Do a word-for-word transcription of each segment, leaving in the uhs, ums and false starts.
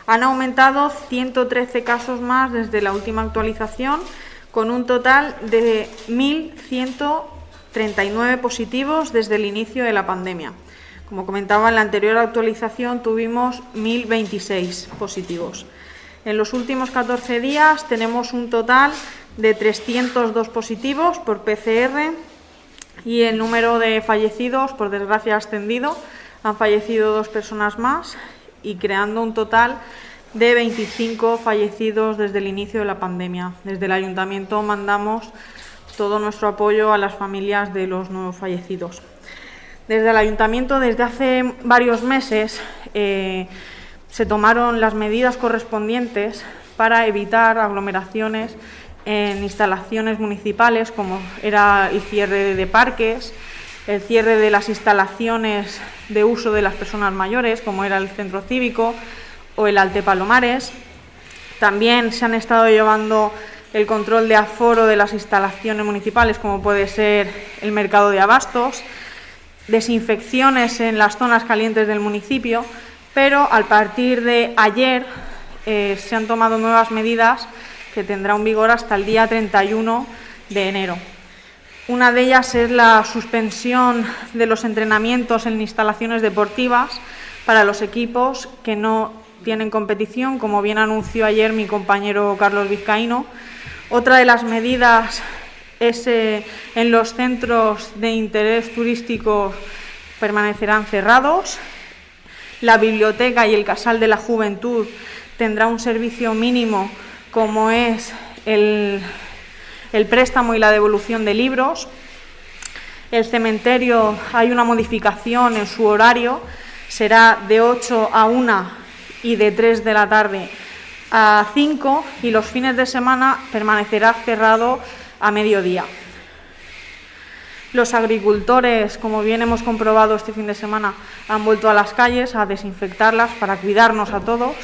Han aumentado ciento trece casos más desde la última actualización, con un total de mil ciento treinta y nueve positivos desde el inicio de la pandemia. Como comentaba, en la anterior actualización tuvimos mil veintiséis positivos. En los últimos catorce días tenemos un total de trescientos dos positivos por P C R y el número de fallecidos, por desgracia, ha ascendido. Han fallecido dos personas más y creando un total de veinticinco fallecidos desde el inicio de la pandemia. Desde el Ayuntamiento mandamos todo nuestro apoyo a las familias de los nuevos fallecidos. Desde el Ayuntamiento, desde hace varios meses, eh, se tomaron las medidas correspondientes para evitar aglomeraciones en instalaciones municipales, como era el cierre de parques, el cierre de las instalaciones de uso de las personas mayores, como era el centro cívico o el Alte Palomares. También se han estado llevando el control de aforo de las instalaciones municipales, como puede ser el mercado de abastos, desinfecciones en las zonas calientes del municipio, pero a partir de ayer eh, se han tomado nuevas medidas que tendrán vigor hasta el día treinta y uno de enero. Una de ellas es la suspensión de los entrenamientos en instalaciones deportivas para los equipos que no tienen competición, como bien anunció ayer mi compañero Carlos Vizcaíno. Otra de las medidas es eh, en los centros de interés turístico permanecerán cerrados. La biblioteca y el Casal de la Juventud tendrá un servicio mínimo, como es el el préstamo y la devolución de libros. El cementerio, hay una modificación en su horario, será de ocho a una y de tres de la tarde a cinco, y los fines de semana permanecerá cerrado a mediodía. Los agricultores, como bien hemos comprobado este fin de semana, han vuelto a las calles a desinfectarlas para cuidarnos a todos.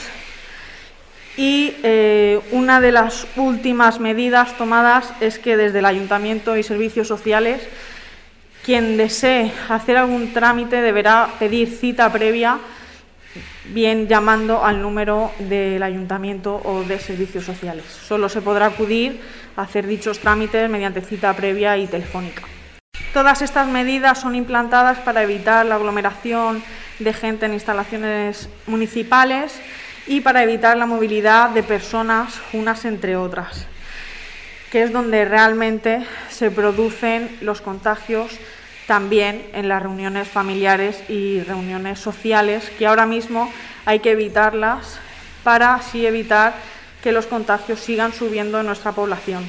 Y eh, una de las últimas medidas tomadas es que desde el Ayuntamiento y Servicios Sociales, quien desee hacer algún trámite deberá pedir cita previa, bien llamando al número del Ayuntamiento o de Servicios Sociales. Solo se podrá acudir a hacer dichos trámites mediante cita previa y telefónica. Todas estas medidas son implantadas para evitar la aglomeración de gente en instalaciones municipales y para evitar la movilidad de personas unas entre otras, que es donde realmente se producen los contagios, también en las reuniones familiares y reuniones sociales, que ahora mismo hay que evitarlas para así evitar que los contagios sigan subiendo en nuestra población.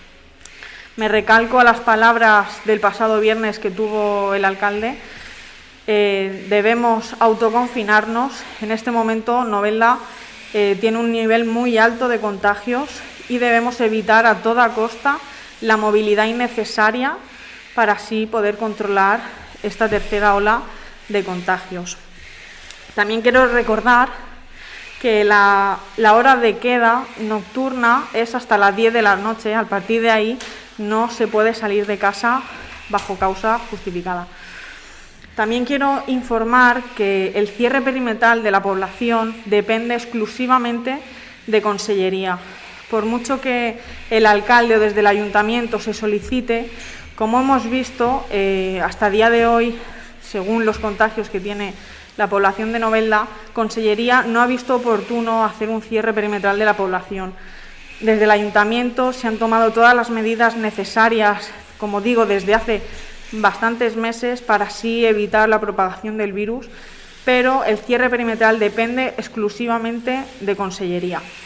Me recalco a las palabras del pasado viernes que tuvo el alcalde. Eh, debemos autoconfinarnos. En este momento Novelda eh, tiene un nivel muy alto de contagios y debemos evitar a toda costa la movilidad innecesaria para así poder controlar esta tercera ola de contagios. También quiero recordar que la, la hora de queda nocturna es hasta las diez de la noche. A partir de ahí no se puede salir de casa bajo causa justificada. También quiero informar que el cierre perimetral de la población depende exclusivamente de Consellería. Por mucho que el alcalde o desde el ayuntamiento se solicite, como hemos visto, eh, hasta el día de hoy, según los contagios que tiene la población de Novelda, Consellería no ha visto oportuno hacer un cierre perimetral de la población. Desde el ayuntamiento se han tomado todas las medidas necesarias, como digo, desde hace bastantes meses para así evitar la propagación del virus, pero el cierre perimetral depende exclusivamente de Consellería.